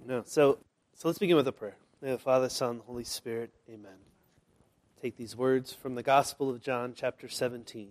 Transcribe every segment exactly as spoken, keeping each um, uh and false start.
No, so so let's begin with a prayer. In the name of the Father, Son, Holy Spirit, amen. Take these words from the Gospel of John, chapter seventeen.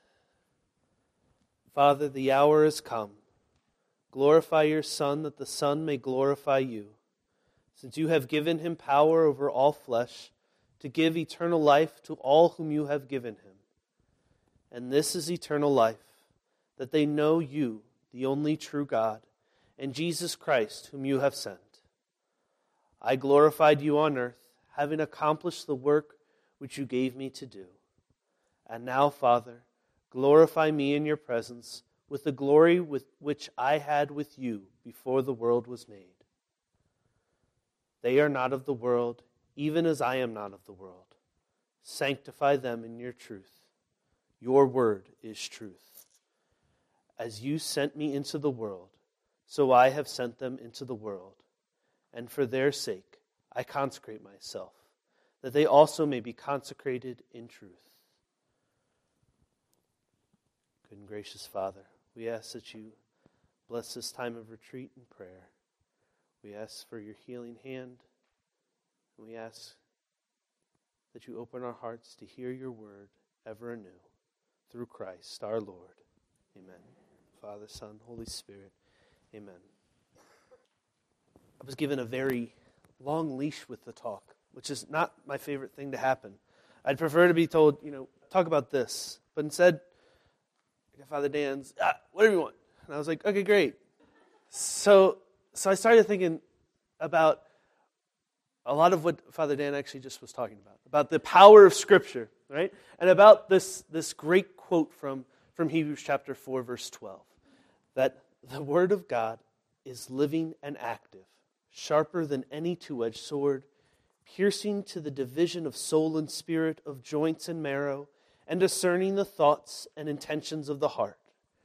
Father, the hour has come. Glorify your Son, that the Son may glorify you, since you have given him power over all flesh, to give eternal life to all whom you have given him. And this is eternal life, that they know you, the only true God, and Jesus Christ, whom you have sent. I glorified you on earth, having accomplished the work which you gave me to do. And now, Father, glorify me in your presence with the glory with which I had with you before the world was made. They are not of the world, even as I am not of the world. Sanctify them in your truth. Your word is truth. As you sent me into the world, so I have sent them into the world. And for their sake I consecrate myself, that they also may be consecrated in truth. Good and gracious Father, we ask that you bless this time of retreat and prayer. We ask for your healing hand, and we ask that you open our hearts to hear your word ever anew, through Christ our Lord. Amen. Father, Son, Holy Spirit. Amen. I was given a very long leash with the talk, which is not my favorite thing to happen. I'd prefer to be told, you know, talk about this. But instead, I got Father Dan's, ah, whatever you want. And I was like, okay, great. So, so I started thinking about a lot of what Father Dan actually just was talking about, about the power of Scripture, right? And about this, this great quote from, from Hebrews chapter four, verse twelve, that the Word of God is living and active, sharper than any two-edged sword, piercing to the division of soul and spirit, of joints and marrow, and discerning the thoughts and intentions of the heart.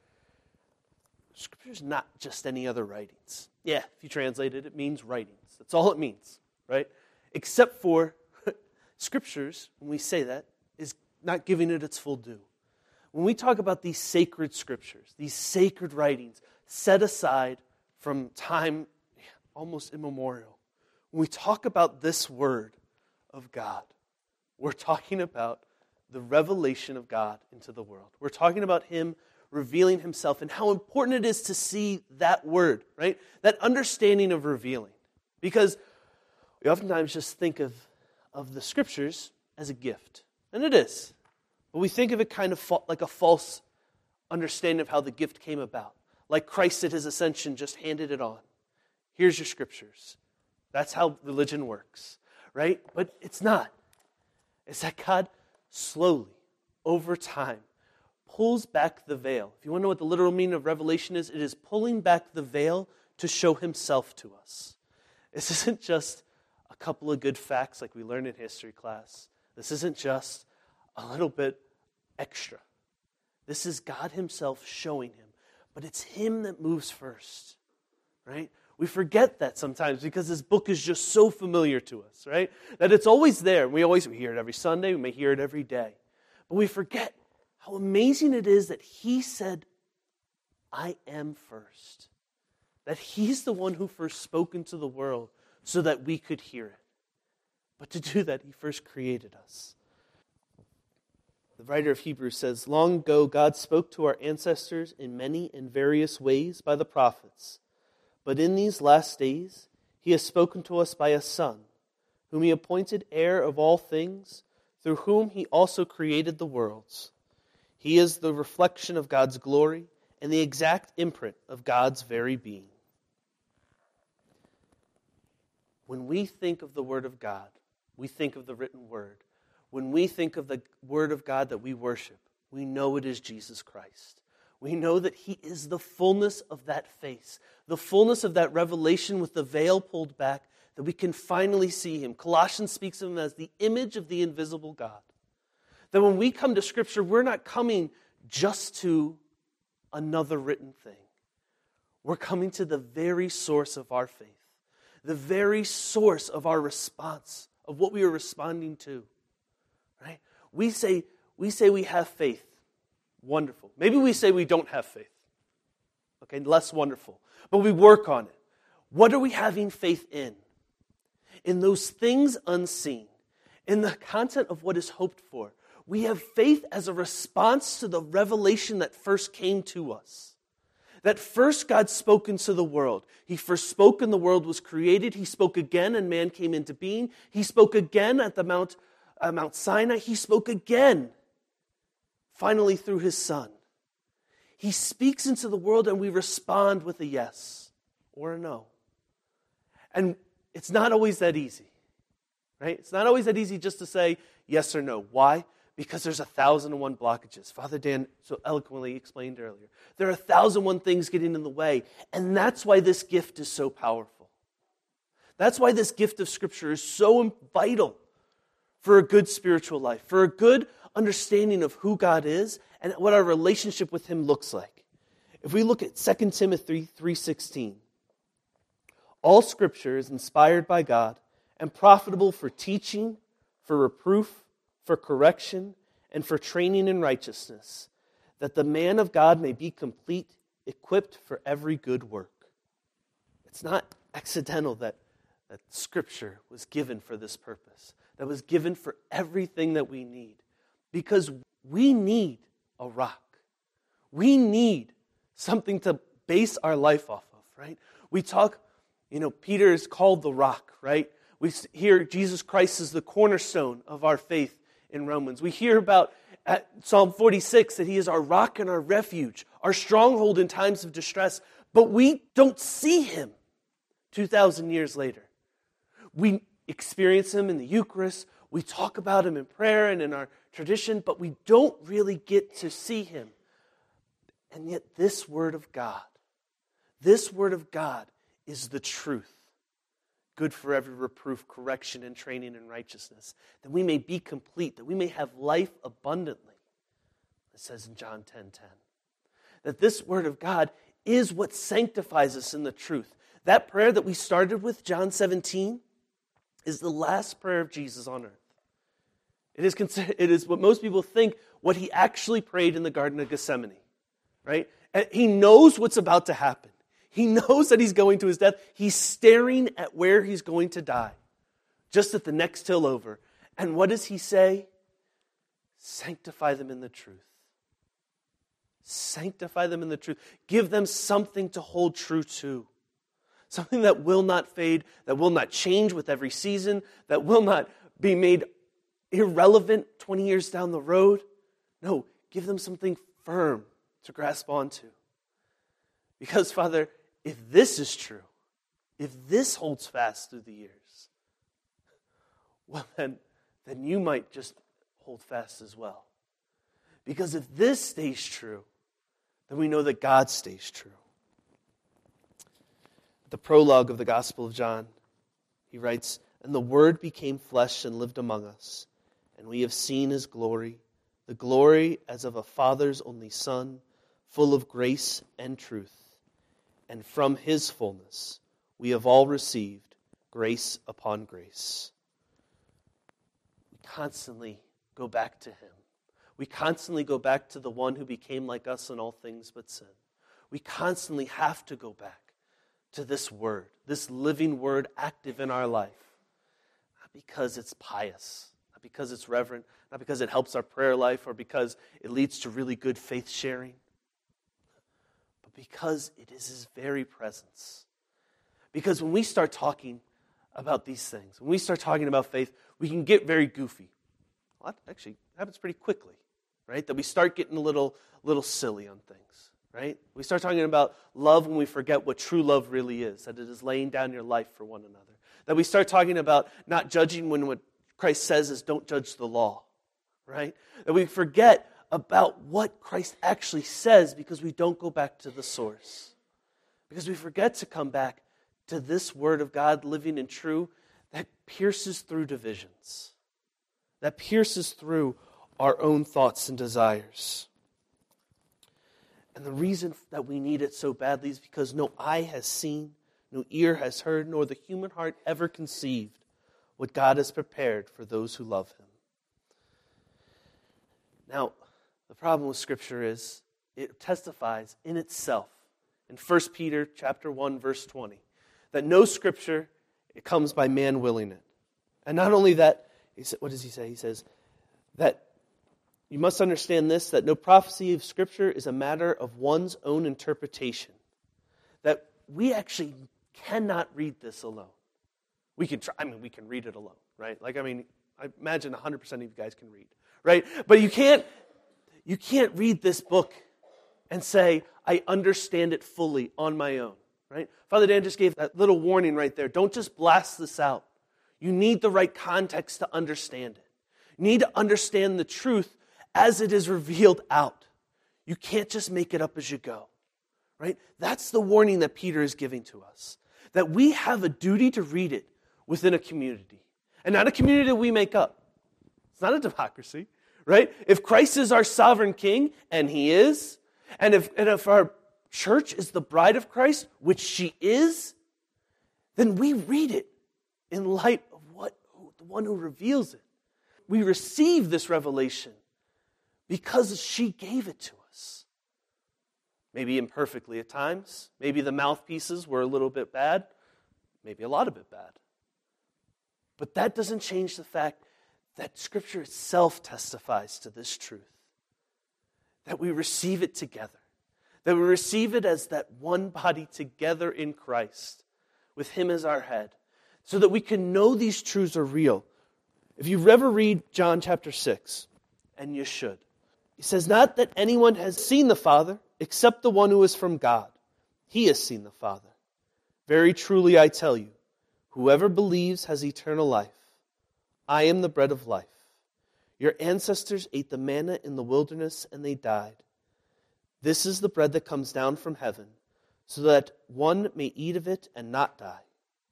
Scripture is not just any other writings. Yeah, if you translate it, it means writings. That's all it means, right? Except for Scriptures, when we say that, is not giving it its full due. When we talk about these sacred Scriptures, these sacred writings set aside from time almost immemorial, when we talk about this Word of God, we're talking about the revelation of God into the world. We're talking about Him revealing Himself and how important it is to see that word, right? That understanding of revealing. Because we oftentimes just think of, of the Scriptures as a gift. And it is. But we think of it kind of fa- like a false understanding of how the gift came about. Like Christ at His ascension just handed it on. Here's your Scriptures. That's how religion works, right? But it's not. It's that God slowly, over time, pulls back the veil. If you want to know what the literal meaning of revelation is, it is pulling back the veil to show Himself to us. This isn't just a couple of good facts like we learned in history class. This isn't just a little bit extra. This is God Himself showing Him. But it's Him that moves first, right? We forget that sometimes because this book is just so familiar to us, right? That it's always there. We always we hear it every Sunday. We may hear it every day. But we forget how amazing it is that He said, I am first. That He's the one who first spoke into the world so that we could hear it. But to do that, He first created us. The writer of Hebrews says, long ago God spoke to our ancestors in many and various ways by the prophets. But in these last days He has spoken to us by a Son, whom He appointed heir of all things, through whom He also created the worlds. He is the reflection of God's glory and the exact imprint of God's very being. When we think of the Word of God, we think of the written Word. When we think of the Word of God that we worship, we know it is Jesus Christ. We know that He is the fullness of that face, the fullness of that revelation with the veil pulled back, that we can finally see Him. Colossians speaks of Him as the image of the invisible God. That when we come to Scripture, we're not coming just to another written thing. We're coming to the very source of our faith, the very source of our response, of what we are responding to. Right? We say we say we have faith. Wonderful. Maybe we say we don't have faith. Okay, less wonderful. But we work on it. What are we having faith in? In those things unseen, in the content of what is hoped for. We have faith as a response to the revelation that first came to us. That first God spoke into the world. He first spoke and the world was created. He spoke again and man came into being. He spoke again at the Mount, uh, Mount Sinai. He spoke again, finally through his Son. He speaks into the world and we respond with a yes or a no. And it's not always that easy, right? It's not always that easy just to say yes or no. Why? Because there's a thousand and one blockages. Father Dan so eloquently explained earlier. There are a thousand and one things getting in the way. And that's why this gift is so powerful. That's why this gift of Scripture is so vital for a good spiritual life, for a good understanding of who God is and what our relationship with Him looks like. If we look at Second Timothy three sixteen, all Scripture is inspired by God and profitable for teaching, for reproof, for correction, and for training in righteousness, that the man of God may be complete, equipped for every good work. It's not accidental that, that Scripture was given for this purpose, that was given for everything that we need, because we need a rock. We need something to base our life off of, right? We talk, you know, Peter is called the rock, right? We hear Jesus Christ is the cornerstone of our faith in Romans. We hear about at Psalm forty-six that He is our rock and our refuge, our stronghold in times of distress, but we don't see Him two thousand years later. We experience Him in the Eucharist, we talk about Him in prayer and in our tradition, but we don't really get to see Him. And yet this Word of God, this Word of God is the truth. Good for every reproof, correction, and training in righteousness, that we may be complete, that we may have life abundantly. It says in John ten ten. That this Word of God is what sanctifies us in the truth. That prayer that we started with, John seventeen, is the last prayer of Jesus on earth. It is, considered, it is what most people think what He actually prayed in the Garden of Gethsemane, right? And He knows what's about to happen. He knows that He's going to His death. He's staring at where He's going to die, just at the next hill over. And what does He say? Sanctify them in the truth. Sanctify them in the truth. Give them something to hold true to. Something that will not fade, that will not change with every season, that will not be made irrelevant twenty years down the road. No, give them something firm to grasp onto. Because, Father, if this is true, if this holds fast through the years, well then, then you might just hold fast as well. Because if this stays true, then we know that God stays true. The prologue of the Gospel of John, he writes, "And the Word became flesh and lived among us, and we have seen His glory, the glory as of a Father's only Son, full of grace and truth. And from His fullness we have all received grace upon grace." We constantly go back to Him. We constantly go back to the one who became like us in all things but sin. We constantly have to go back to this Word, this living Word active in our life. Not because it's pious, not because it's reverent, not because it helps our prayer life or because it leads to really good faith sharing, but because it is His very presence. Because when we start talking about these things, when we start talking about faith, we can get very goofy. Well, that actually happens pretty quickly, right? That we start getting a little, little silly on things. Right? We start talking about love when we forget what true love really is, that it is laying down your life for one another. That we start talking about not judging when what Christ says is don't judge the law. Right? That we forget about what Christ actually says because we don't go back to the source. Because we forget to come back to this Word of God living and true that pierces through divisions. That pierces through our own thoughts and desires. And the reason that we need it so badly is because no eye has seen, no ear has heard, nor the human heart ever conceived what God has prepared for those who love Him. Now, the problem with Scripture is it testifies in itself, in First Peter chapter one, verse twenty, that no scripture it comes by man willing it. And not only that, he said, what does he say? He says that you must understand this, that no prophecy of scripture is a matter of one's own interpretation. That we actually cannot read this alone. We can try, I mean, we can read it alone, right? Like, I mean, I imagine one hundred percent of you guys can read, right? But you can't, you can't read this book and say, I understand it fully on my own, right? Father Dan just gave that little warning right there. Don't just blast this out. You need the right context to understand it. You need to understand the truth as it is revealed out. You can't just make it up as you go, right? That's the warning that Peter is giving to us, that we have a duty to read it within a community, and not a community that we make up. It's not a democracy, right? If Christ is our sovereign king, and he is, and if, and if our church is the bride of Christ, which she is, then we read it in light of what the one who reveals it. We receive this revelation because she gave it to us. Maybe imperfectly at times. Maybe the mouthpieces were a little bit bad. Maybe a lot of it bad. But that doesn't change the fact that Scripture itself testifies to this truth. That we receive it together. That we receive it as that one body together in Christ, with Him as our head, so that we can know these truths are real. If you ever read John chapter six, and you should, he says, not that anyone has seen the Father, except the one who is from God. He has seen the Father. Very truly I tell you, whoever believes has eternal life. I am the bread of life. Your ancestors ate the manna in the wilderness and they died. This is the bread that comes down from heaven, so that one may eat of it and not die.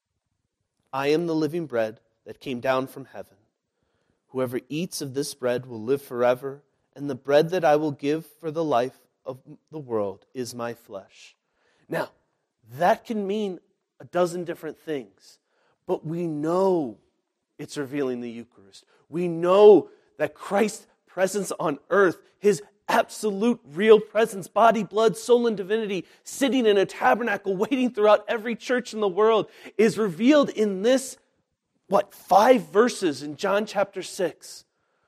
I am the living bread that came down from heaven. Whoever eats of this bread will live forever, and the bread that I will give for the life of the world is my flesh. Now, that can mean a dozen different things, but we know it's revealing the Eucharist. We know that Christ's presence on earth, His absolute real presence, body, blood, soul, and divinity, sitting in a tabernacle, waiting throughout every church in the world, is revealed in this, what, five verses in John chapter six.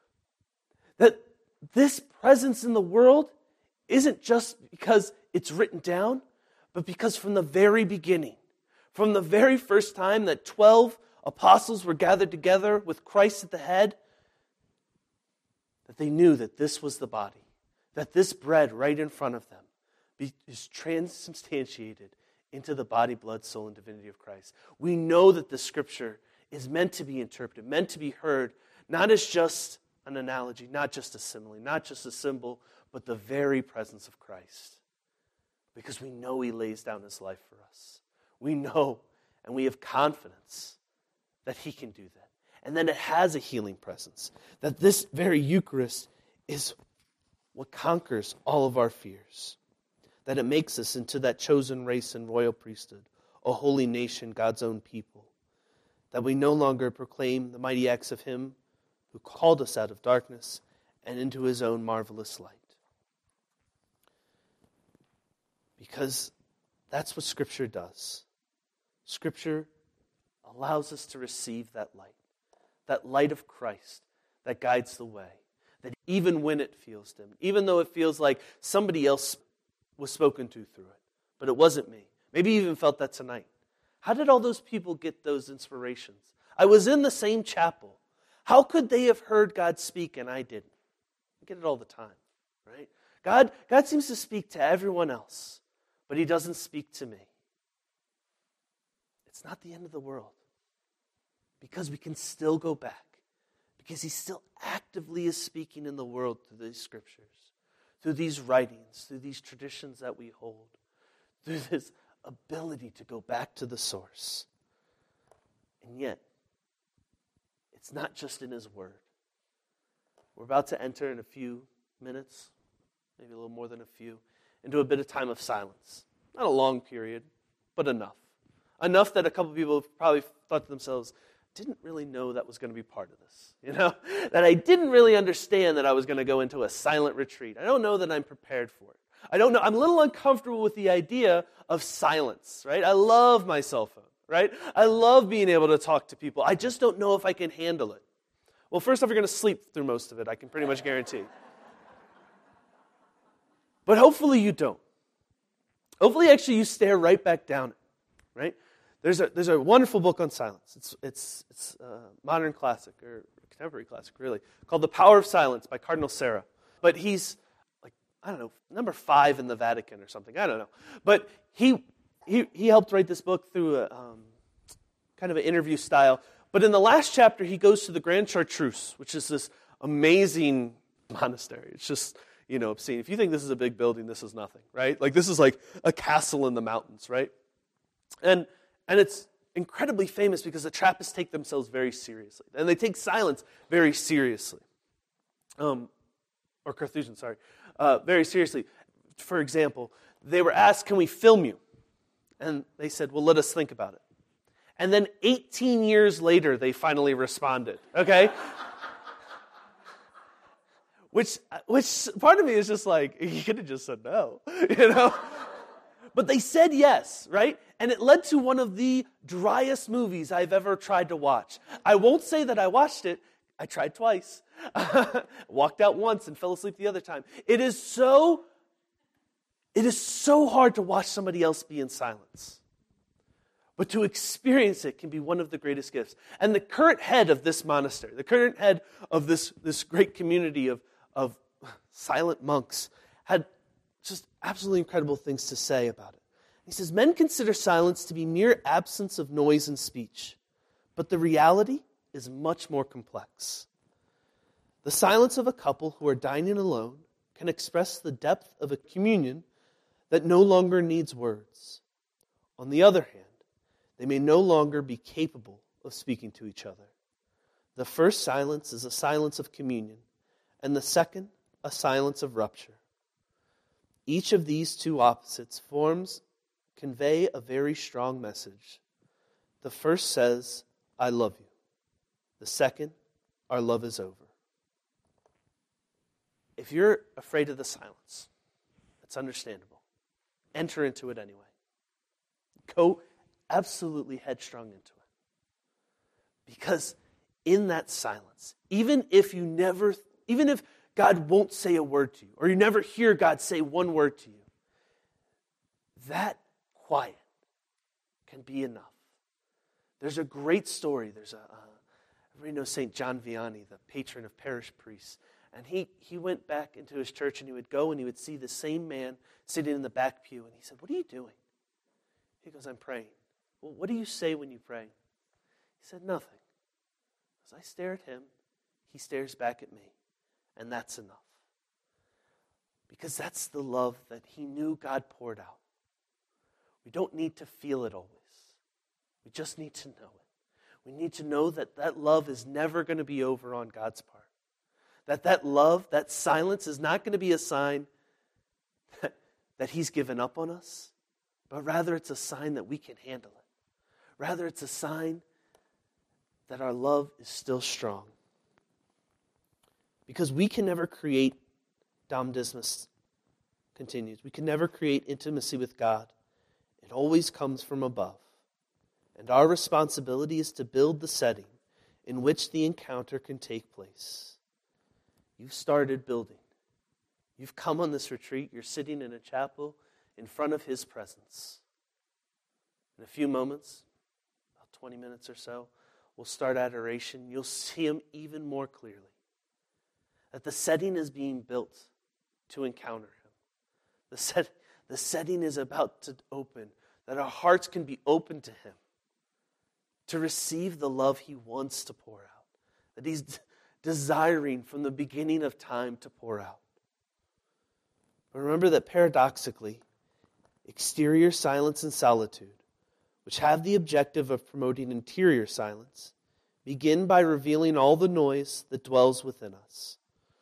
That this presence in the world isn't just because it's written down, but because from the very beginning, from the very first time that twelve apostles were gathered together with Christ at the head, that they knew that this was the body, that this bread right in front of them is transubstantiated into the body, blood, soul, and divinity of Christ. We know that the Scripture is meant to be interpreted, meant to be heard, not as just an analogy, not just a simile, not just a symbol, but the very presence of Christ. Because we know He lays down His life for us. We know and we have confidence that He can do that. And then it has a healing presence. That this very Eucharist is what conquers all of our fears. That it makes us into that chosen race and royal priesthood, a holy nation, God's own people. That we no longer proclaim the mighty acts of Him who called us out of darkness and into His own marvelous light. Because that's what Scripture does. Scripture allows us to receive that light. That light of Christ that guides the way. That even when it feels dim, even though it feels like somebody else was spoken to through it, but it wasn't me. Maybe you even felt that tonight. How did all those people get those inspirations? I was in the same chapel. How could they have heard God speak and I didn't? I get it all the time, right? God, God seems to speak to everyone else, but He doesn't speak to me. It's not the end of the world. Because we can still go back. Because He still actively is speaking in the world through these Scriptures, through these writings, through these traditions that we hold, through this ability to go back to the source. And yet, it's not just in His Word. We're about to enter in a few minutes, maybe a little more than a few, into a bit of time of silence. Not a long period, but enough. Enough that a couple people probably thought to themselves, didn't really know that was going to be part of this. You know, that I didn't really understand that I was going to go into a silent retreat. I don't know that I'm prepared for it. I don't know. I'm a little uncomfortable with the idea of silence, right? I love my cell phone. right? I love being able to talk to people. I just don't know if I can handle it. Well, first off, you're going to sleep through most of it, I can pretty much guarantee. But hopefully you don't. Hopefully, actually, you stare right back down, right? There's a there's a wonderful book on silence. It's it's it's a modern classic, or contemporary classic, really, called The Power of Silence by Cardinal Sarah. But he's, like, I don't know, number five in the Vatican or something. I don't know. But he he he helped write this book through a um, kind of an interview style. But in the last chapter, he goes to the Grand Chartreuse, which is this amazing monastery. It's just, you know, obscene. If you think this is a big building, this is nothing, right? Like, this is like a castle in the mountains, right? And and it's incredibly famous because the Trappists take themselves very seriously. And they take silence very seriously. Um, or Carthusians, sorry. Uh, very seriously. For example, they were asked, can we film you? And they said, well, let us think about it. And then eighteen years later, they finally responded, okay? Which, which part of me is just like, you could have just said no, you know? But they said yes, right? And it led to one of the driest movies I've ever tried to watch. I won't say that I watched it. I tried twice. Walked out once and fell asleep the other time. It is so, it is so hard to watch somebody else be in silence. But to experience it can be one of the greatest gifts. And the current head of this monastery, the current head of this, this great community of, of silent monks, had just absolutely incredible things to say about it. He says, men consider silence to be mere absence of noise and speech, but the reality is much more complex. The silence of a couple who are dining alone can express the depth of a communion that no longer needs words. On the other hand, they may no longer be capable of speaking to each other. The first silence is a silence of communion, and the second, a silence of rupture. Each of these two opposites forms convey a very strong message. The first says, I love you. The second, our love is over. If you're afraid of the silence, it's understandable. Enter into it anyway. Go absolutely headstrong into it. Because in that silence, even if you never, even if God won't say a word to you, or you never hear God say one word to you, that quiet can be enough. There's a great story. There's a, uh, everybody knows Saint John Vianney, the patron of parish priests. And he, he went back into his church, and he would go and he would see the same man sitting in the back pew. And he said, what are you doing? He goes, I'm praying. Well, what do you say when you pray? He said, nothing. As I stare at him, he stares back at me. And that's enough. Because that's the love that he knew God poured out. We don't need to feel it always. We just need to know it. We need to know that that love is never going to be over on God's part. That that love, that silence is not going to be a sign that, that he's given up on us, but rather it's a sign that we can handle it. Rather, it's a sign that our love is still strong. Because we can never create, Dom Dismas continues, we can never create intimacy with God. It always comes from above. And our responsibility is to build the setting in which the encounter can take place. You've started building. You've come on this retreat. You're sitting in a chapel in front of his presence. In a few moments, about twenty minutes or so, we'll start adoration. You'll see him even more clearly. That the setting is being built to encounter him. The, set, the setting is about to open. That our hearts can be open to him. To receive the love he wants to pour out. That he's d- desiring from the beginning of time to pour out. But remember that paradoxically, exterior silence and solitude, which have the objective of promoting interior silence, begin by revealing all the noise that dwells within us.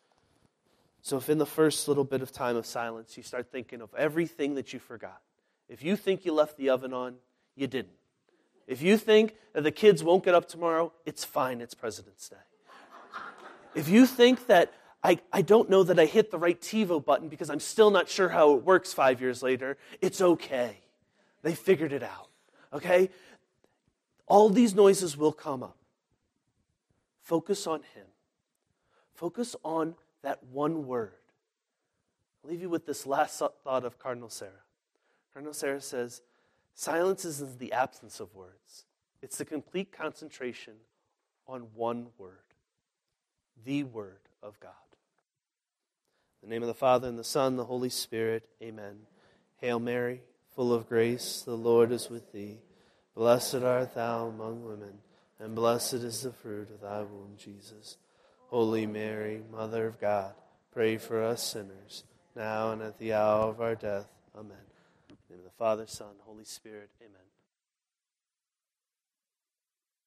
So if in the first little bit of time of silence you start thinking of everything that you forgot, if you think you left the oven on, you didn't. If you think that the kids won't get up tomorrow, it's fine, it's President's Day. If you think that I, I don't know that I hit the right TiVo button because I'm still not sure how it works five years later, it's okay. They figured it out, okay? All these noises will come up. Focus on him. Focus on that one word. I'll leave you with this last thought of Cardinal Sarah. Cardinal Sarah says, silence isn't the absence of words. It's the complete concentration on one word. The Word of God. In the name of the Father, and the Son, and the Holy Spirit, amen. Hail Mary, full of grace, the Lord is with thee. Blessed art thou among women, and blessed is the fruit of thy womb, Jesus. Holy Mary, Mother of God, pray for us sinners, now and at the hour of our death. Amen. In the name of the Father, Son, Holy Spirit, amen.